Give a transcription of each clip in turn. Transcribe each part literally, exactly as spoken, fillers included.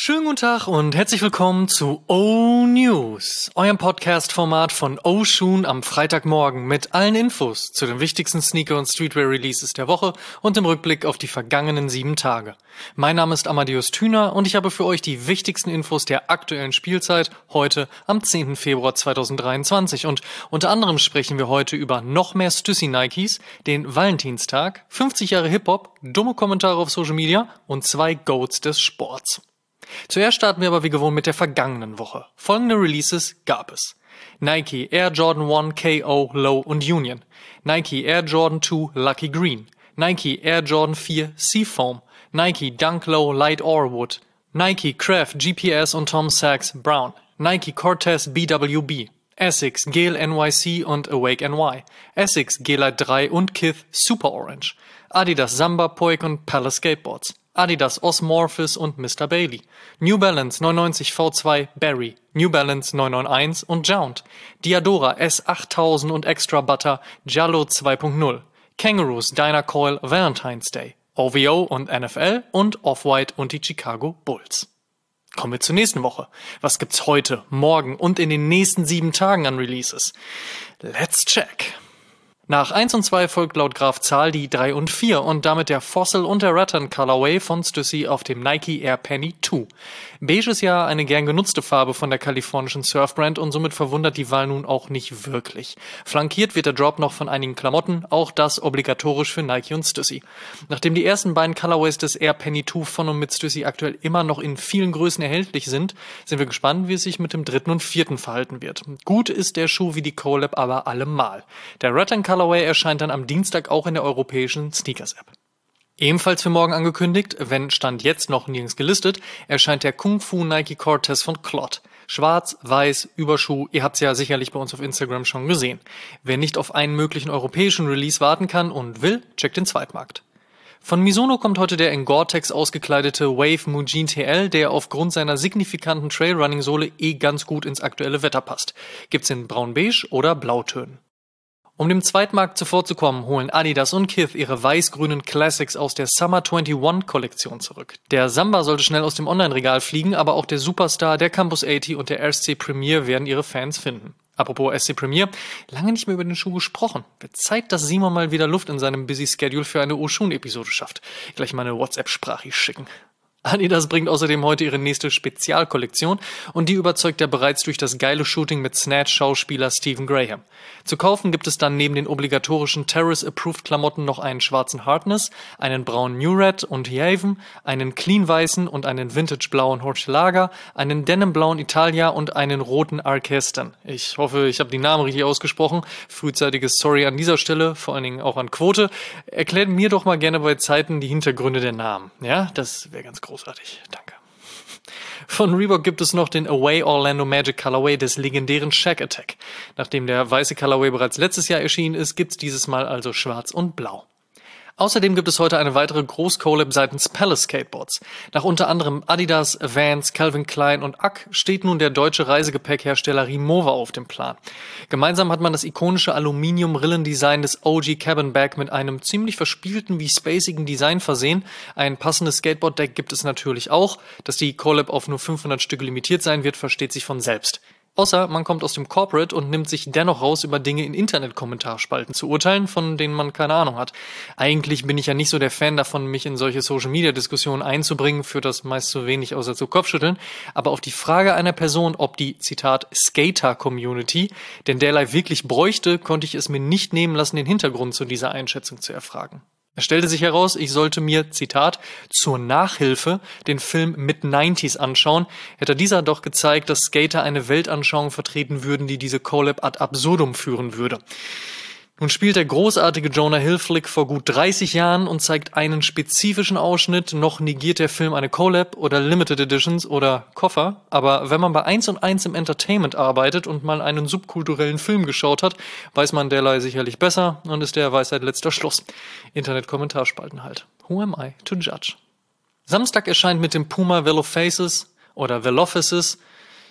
Schönen guten Tag und herzlich willkommen zu O-News, eurem Podcast-Format von O-Shoon am Freitagmorgen mit allen Infos zu den wichtigsten Sneaker- und Streetwear-Releases der Woche und dem Rückblick auf die vergangenen sieben Tage. Mein Name ist Amadeus Thüner und ich habe für euch die wichtigsten Infos der aktuellen Spielzeit heute am zehnten Februar zweitausenddreiundzwanzig und unter anderem sprechen wir heute über noch mehr Stüssi-Nikes, den Valentinstag, fünfzig Jahre Hip-Hop, dumme Kommentare auf Social Media und zwei Goats des Sports. Zuerst starten wir aber wie gewohnt mit der vergangenen Woche. Folgende Releases gab es: Nike Air Jordan eins K O Low und Union, Nike Air Jordan zwei Lucky Green, Nike Air Jordan vier Seafoam, Nike Dunk Low Light Orwood, Nike Craft G P S und Tom Sachs Brown, Nike Cortez B W B, Essex Gale N Y C und Awake N Y, Essex G-Lite drei und Kith Super Orange, Adidas Samba Poik und Palace Skateboards, Adidas Osmorphis und Mister Bailey, New Balance neunundneunzig V zwei Barry, New Balance neunhunderteinundneunzig und Jount, Diadora S achttausend und Extra Butter Giallo zwei Punkt null, Kangaroos Dynacoil Valentine's Day, O V O und N F L und Off-White und die Chicago Bulls. Kommen wir zur nächsten Woche. Was gibt's heute, morgen und in den nächsten sieben Tagen an Releases? Let's check. Nach eins und zwei folgt laut Graf Zahl die drei und vier und damit der Fossil und der Rattan Colorway von Stüssi auf dem Nike Air Penny zwei. Beige ist ja eine gern genutzte Farbe von der kalifornischen Surfbrand und somit verwundert die Wahl nun auch nicht wirklich. Flankiert wird der Drop noch von einigen Klamotten, auch das obligatorisch für Nike und Stüssi. Nachdem die ersten beiden Colorways des Air Penny zwei von und mit Stüssi aktuell immer noch in vielen Größen erhältlich sind, sind wir gespannt, wie es sich mit dem dritten und vierten verhalten wird. Gut ist der Schuh wie die Collab aber allemal. Der Rattan Colorway erscheint dann am Dienstag auch in der europäischen Sneakers-App. Ebenfalls für morgen angekündigt, wenn Stand jetzt noch nirgends gelistet, erscheint der Kung Fu Nike Cortez von Clot. Schwarz, weiß, Überschuh, ihr habt's ja sicherlich bei uns auf Instagram schon gesehen. Wer nicht auf einen möglichen europäischen Release warten kann und will, checkt den Zweitmarkt. Von Mizuno kommt heute der in Gore-Tex ausgekleidete Wave Mujin T L, der aufgrund seiner signifikanten Trailrunning-Sohle eh ganz gut ins aktuelle Wetter passt. Gibt's in braun-beige oder Blautönen. Um dem Zweitmarkt zuvorzukommen, holen Adidas und Kith ihre weiß-grünen Classics aus der Summer einundzwanzig-Kollektion zurück. Der Samba sollte schnell aus dem Online-Regal fliegen, aber auch der Superstar, der Campus achtzig und der S C Premier werden ihre Fans finden. Apropos S C Premier, lange nicht mehr über den Schuh gesprochen. Wird Zeit, dass Simon mal wieder Luft in seinem Busy Schedule für eine O-Shoon-Episode schafft. Gleich mal eine WhatsApp-Sprache schicken. Adidas bringt außerdem heute ihre nächste Spezialkollektion und die überzeugt er bereits durch das geile Shooting mit Snatch-Schauspieler Stephen Graham. Zu kaufen gibt es dann neben den obligatorischen Terrace-Approved-Klamotten noch einen schwarzen Hardness, einen braunen New Red und Haven, einen clean-weißen und einen vintage-blauen Horchelaga, einen denim-blauen Italia und einen roten Arkesten. Ich hoffe, ich habe die Namen richtig ausgesprochen. Frühzeitiges Sorry an dieser Stelle, vor allen Dingen auch an Quote. Erklärt mir doch mal gerne bei Zeiten die Hintergründe der Namen. Ja, das wäre ganz großartig. Danke. Von Reebok gibt es noch den Away Orlando Magic Colorway des legendären Shaq Attack. Nachdem der weiße Colorway bereits letztes Jahr erschienen ist, gibt's dieses Mal also schwarz und blau. Außerdem gibt es heute eine weitere Groß-Collab seitens Palace Skateboards. Nach unter anderem Adidas, Vans, Calvin Klein und A K steht nun der deutsche Reisegepäckhersteller Rimowa auf dem Plan. Gemeinsam hat man das ikonische Aluminium-Rillendesign des O G Cabin Bag mit einem ziemlich verspielten wie spacigen Design versehen. Ein passendes Skateboard-Deck gibt es natürlich auch. Dass die Collab auf nur fünfhundert Stücke limitiert sein wird, versteht sich von selbst. Außer man kommt aus dem Corporate und nimmt sich dennoch raus, über Dinge in Internet-Kommentarspalten zu urteilen, von denen man keine Ahnung hat. Eigentlich bin ich ja nicht so der Fan davon, mich in solche Social-Media-Diskussionen einzubringen, für das meist zu wenig außer zu Kopfschütteln. Aber auf die Frage einer Person, ob die, Zitat, Skater-Community denn derlei wirklich bräuchte, konnte ich es mir nicht nehmen lassen, den Hintergrund zu dieser Einschätzung zu erfragen. Es stellte sich heraus, ich sollte mir, Zitat, zur Nachhilfe den Film Mid-neunziger anschauen, hätte dieser doch gezeigt, dass Skater eine Weltanschauung vertreten würden, die diese Collab ad absurdum führen würde. Nun spielt der großartige Jonah Hill-Flick vor gut dreißig Jahren und zeigt einen spezifischen Ausschnitt, noch negiert der Film eine Collab oder Limited Editions oder Koffer, aber wenn man bei eins und eins im Entertainment arbeitet und mal einen subkulturellen Film geschaut hat, weiß man derlei sicherlich besser und ist der Weisheit letzter Schluss. Internet-Kommentarspalten halt. Who am I to judge? Samstag erscheint mit dem Puma Velofaces oder Velofaces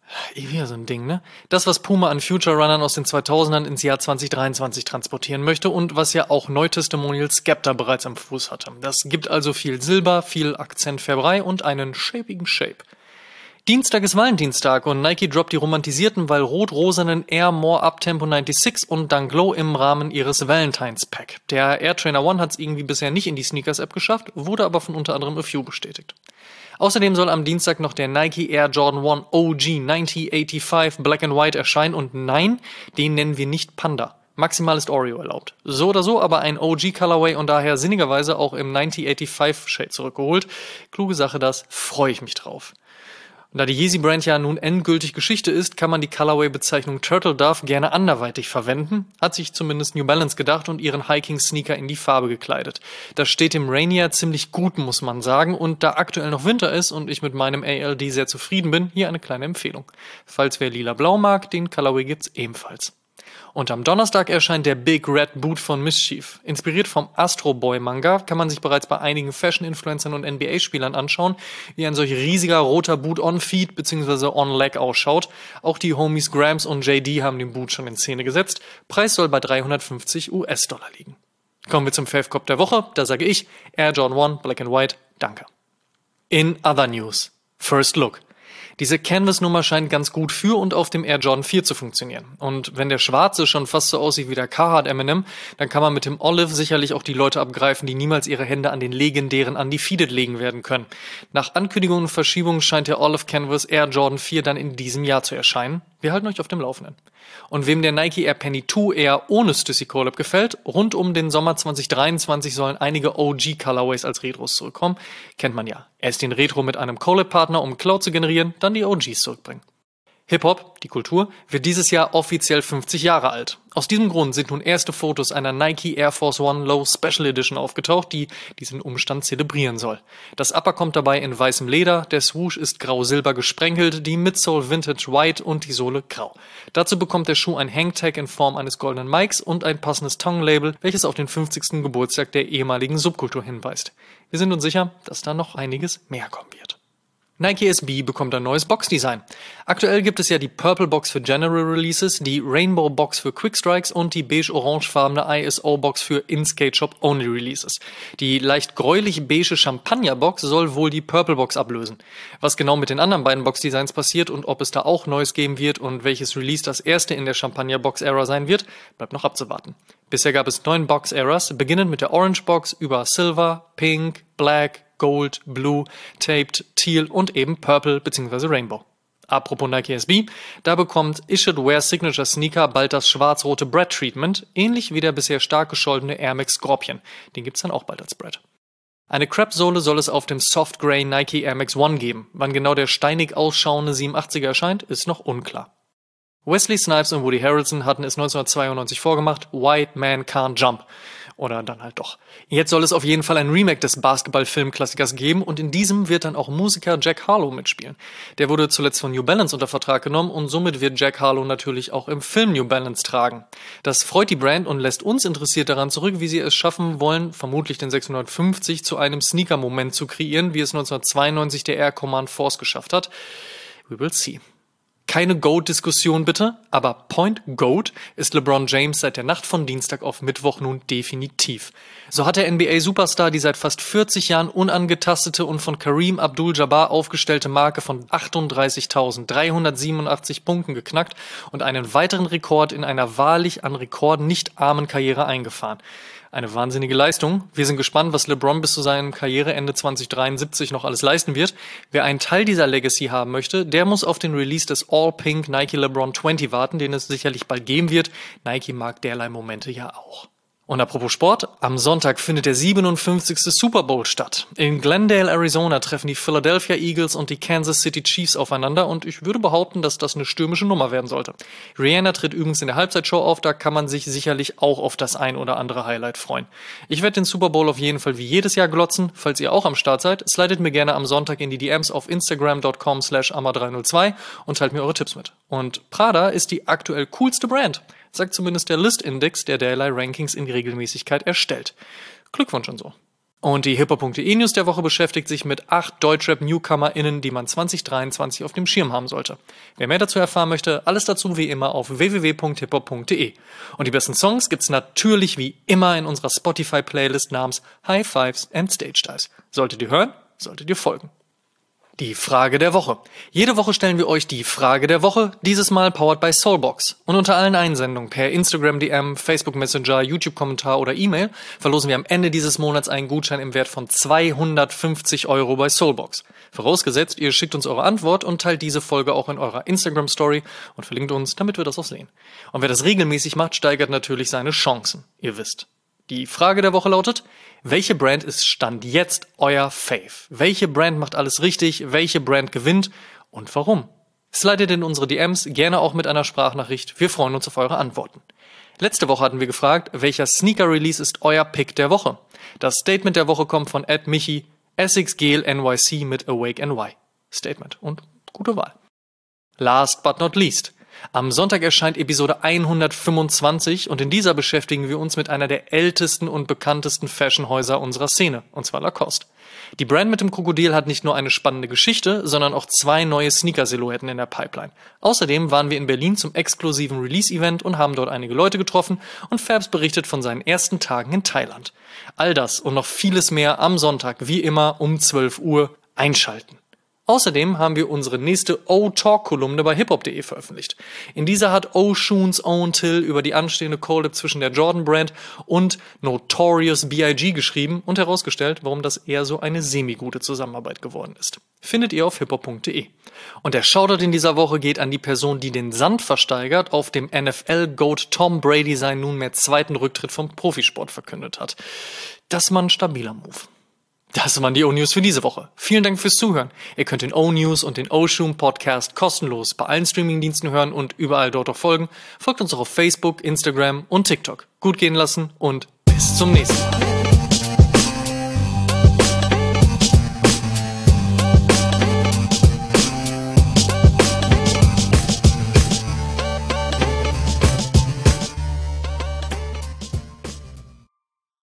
Eh wieder so ein Ding, ne? Das, was Puma an Future Runnern aus den zweitausendern ins Jahr zwanzig dreiundzwanzig transportieren möchte und was ja auch Neutestimonial Skepta bereits am Fuß hatte. Das gibt also viel Silber, viel Akzentfärberei und einen shapigen Shape. Dienstag ist Valentinstag und Nike droppt die romantisierten, weil rot-rosanen Air More Uptempo sechsundneunzig und Dunk Low im Rahmen ihres Valentines Pack. Der Air Trainer One hat es irgendwie bisher nicht in die Sneakers-App geschafft, wurde aber von unter anderem A Few bestätigt. Außerdem soll am Dienstag noch der Nike Air Jordan One O G neunzehnhundertfünfundachtzig Black and White erscheinen und nein, den nennen wir nicht Panda. Maximal ist Oreo erlaubt. So oder so aber ein O G-Colorway und daher sinnigerweise auch im neunzehnhundertfünfundachtzig-Shade zurückgeholt. Kluge Sache das, freue ich mich drauf. Und da die Yeezy-Brand ja nun endgültig Geschichte ist, kann man die Colorway-Bezeichnung Turtle Dove gerne anderweitig verwenden, hat sich zumindest New Balance gedacht und ihren Hiking-Sneaker in die Farbe gekleidet. Das steht dem Rainier ziemlich gut, muss man sagen, und da aktuell noch Winter ist und ich mit meinem A L D sehr zufrieden bin, hier eine kleine Empfehlung. Falls wer lila-blau mag, den Colorway gibt's ebenfalls. Und am Donnerstag erscheint der Big Red Boot von Mischief. Inspiriert vom Astro Boy Manga kann man sich bereits bei einigen Fashion-Influencern und N B A-Spielern anschauen, wie ein solch riesiger roter Boot on-Feet bzw. on-Leg ausschaut. Auch die Homies Grams und J D haben den Boot schon in Szene gesetzt. Preis soll bei dreihundertfünfzig US-Dollar liegen. Kommen wir zum Fave-Cop der Woche. Da sage ich Air Jordan One Black and White, danke. In other news. First Look. Diese Canvas-Nummer scheint ganz gut für und auf dem Air Jordan vier zu funktionieren. Und wenn der schwarze schon fast so aussieht wie der Carhartt Eminem, dann kann man mit dem Olive sicherlich auch die Leute abgreifen, die niemals ihre Hände an den legendären Undefeated legen werden können. Nach Ankündigungen und Verschiebungen scheint der Olive Canvas Air Jordan vier dann in diesem Jahr zu erscheinen. Wir halten euch auf dem Laufenden. Und wem der Nike Air Penny zwei eher ohne Stussy Collab gefällt, rund um den Sommer zwanzig dreiundzwanzig sollen einige O G Colorways als Retros zurückkommen. Kennt man ja. Erst den Retro mit einem Collab-Partner, um Cloud zu generieren, dann die O Gs zurückbringen. Hip-Hop, die Kultur, wird dieses Jahr offiziell fünfzig Jahre alt. Aus diesem Grund sind nun erste Fotos einer Nike Air Force One Low Special Edition aufgetaucht, die diesen Umstand zelebrieren soll. Das Upper kommt dabei in weißem Leder, der Swoosh ist grau-silber gesprenkelt, die Midsole Vintage White und die Sohle grau. Dazu bekommt der Schuh ein Hangtag in Form eines goldenen Mikes und ein passendes Tongue-Label, welches auf den fünfzigsten Geburtstag der ehemaligen Subkultur hinweist. Wir sind uns sicher, dass da noch einiges mehr kommen wird. Nike S B bekommt ein neues Boxdesign. Aktuell gibt es ja die Purple Box für General Releases, die Rainbow Box für Quick Strikes und die beige-orangefarbene I S O Box für In-Skate Shop Only Releases. Die leicht gräulich beige Champagner Box soll wohl die Purple Box ablösen. Was genau mit den anderen beiden Boxdesigns passiert und ob es da auch Neues geben wird und welches Release das erste in der Champagner Box Era sein wird, bleibt noch abzuwarten. Bisher gab es neun Box Eras, beginnend mit der Orange Box über Silver, Pink, Black, Gold, Blue, Taped, Teal und eben Purple bzw. Rainbow. Apropos Nike S B, da bekommt Issued Wear Signature Sneaker bald das schwarz-rote Bread Treatment, ähnlich wie der bisher stark gescholtene Air Max Scorpion. Den gibt's dann auch bald als Bread. Eine Crep-Sohle soll es auf dem Soft Grey Nike Air Max One geben. Wann genau der steinig ausschauende siebenundachtziger erscheint, ist noch unklar. Wesley Snipes und Woody Harrelson hatten es neunzehnhundertzweiundneunzig vorgemacht, White Man Can't Jump. Oder dann halt doch. Jetzt soll es auf jeden Fall ein Remake des Basketball-Film-Klassikers geben und in diesem wird dann auch Musiker Jack Harlow mitspielen. Der wurde zuletzt von New Balance unter Vertrag genommen und somit wird Jack Harlow natürlich auch im Film New Balance tragen. Das freut die Brand und lässt uns interessiert daran zurück, wie sie es schaffen wollen, vermutlich den sechshundertfünfzig zu einem Sneaker-Moment zu kreieren, wie es neunzehnhundertzweiundneunzig der Air Command Force geschafft hat. We will see. Keine GOAT-Diskussion bitte, aber Point GOAT ist LeBron James seit der Nacht von Dienstag auf Mittwoch nun definitiv. So hat der N B A-Superstar die seit fast vierzig Jahren unangetastete und von Kareem Abdul-Jabbar aufgestellte Marke von achtunddreißigtausenddreihundertsiebenundachtzig Punkten geknackt und einen weiteren Rekord in einer wahrlich an Rekorden nicht armen Karriere eingefahren. Eine wahnsinnige Leistung. Wir sind gespannt, was LeBron bis zu seinem Karriereende zwanzig dreiundsiebzig noch alles leisten wird. Wer einen Teil dieser Legacy haben möchte, der muss auf den Release des All-Pink Nike LeBron zwanzig warten, den es sicherlich bald geben wird. Nike mag derlei Momente ja auch. Und apropos Sport, am Sonntag findet der siebenundfünfzigste Super Bowl statt. In Glendale, Arizona treffen die Philadelphia Eagles und die Kansas City Chiefs aufeinander und ich würde behaupten, dass das eine stürmische Nummer werden sollte. Rihanna tritt übrigens in der Halbzeitshow auf, da kann man sich sicherlich auch auf das ein oder andere Highlight freuen. Ich werde den Super Bowl auf jeden Fall wie jedes Jahr glotzen. Falls ihr auch am Start seid, slidet mir gerne am Sonntag in die D Ms auf instagram dot com slash amma drei null zwei und teilt mir eure Tipps mit. Und Prada ist die aktuell coolste Brand. Sagt zumindest der List-Index, der derlei Rankings in Regelmäßigkeit erstellt. Glückwunsch und so. Und die hiphop.de News der Woche beschäftigt sich mit acht Deutschrap-NewcomerInnen, die man zwanzig dreiundzwanzig auf dem Schirm haben sollte. Wer mehr dazu erfahren möchte, alles dazu wie immer auf w w w punkt hiphop punkt de. Und die besten Songs gibt's natürlich wie immer in unserer Spotify-Playlist namens High Fives and Stage Dives. Solltet ihr hören, solltet ihr folgen. Die Frage der Woche. Jede Woche stellen wir euch die Frage der Woche, dieses Mal powered by Soulbox. Und unter allen Einsendungen per Instagram D M, Facebook Messenger, YouTube-Kommentar oder E-Mail verlosen wir am Ende dieses Monats einen Gutschein im Wert von zweihundertfünfzig Euro bei Soulbox. Vorausgesetzt, ihr schickt uns eure Antwort und teilt diese Folge auch in eurer Instagram-Story und verlinkt uns, damit wir das auch sehen. Und wer das regelmäßig macht, steigert natürlich seine Chancen. Ihr wisst. Die Frage der Woche lautet: Welche Brand ist Stand jetzt euer Fave? Welche Brand macht alles richtig? Welche Brand gewinnt? Und warum? Slidet in unsere D Ms, gerne auch mit einer Sprachnachricht. Wir freuen uns auf eure Antworten. Letzte Woche hatten wir gefragt, welcher Sneaker-Release ist euer Pick der Woche? Das Statement der Woche kommt von Ed Michi, Essex Gale N Y C mit Awake N Y. Statement und gute Wahl. Last but not least. Am Sonntag erscheint Episode hundertfünfundzwanzig und in dieser beschäftigen wir uns mit einer der ältesten und bekanntesten Fashionhäuser unserer Szene, und zwar Lacoste. Die Brand mit dem Krokodil hat nicht nur eine spannende Geschichte, sondern auch zwei neue Sneaker-Silhouetten in der Pipeline. Außerdem waren wir in Berlin zum exklusiven Release-Event und haben dort einige Leute getroffen und Fabs berichtet von seinen ersten Tagen in Thailand. All das und noch vieles mehr am Sonntag, wie immer um zwölf Uhr, einschalten. Außerdem haben wir unsere nächste O-Talk-Kolumne bei hiphop punkt de veröffentlicht. In dieser hat Osuns Owen Till über die anstehende Collab zwischen der Jordan-Brand und Notorious B I G geschrieben und herausgestellt, warum das eher so eine semi-gute Zusammenarbeit geworden ist. Findet ihr auf hiphop punkt de. Und der Shoutout in dieser Woche geht an die Person, die den Sand versteigert, auf dem N F L-Goat Tom Brady seinen nunmehr zweiten Rücktritt vom Profisport verkündet hat. Das war ein stabiler Move. Das waren die O-News für diese Woche. Vielen Dank fürs Zuhören. Ihr könnt den O-News und den O-Shoom Podcast kostenlos bei allen Streamingdiensten hören und überall dort auch folgen. Folgt uns auch auf Facebook, Instagram und TikTok. Gut gehen lassen und bis zum nächsten Mal.